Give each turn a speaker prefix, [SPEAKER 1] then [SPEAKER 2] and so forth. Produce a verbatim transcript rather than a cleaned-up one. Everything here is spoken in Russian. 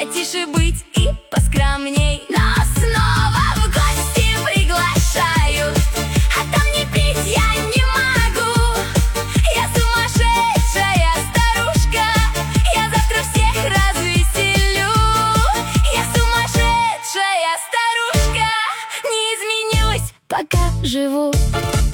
[SPEAKER 1] потише быть и поскромней. Но снова в гости приглашают, а там не пить я не могу. Я сумасшедшая старушка, я завтра всех развеселю. Я сумасшедшая старушка, не изменюсь, пока живу.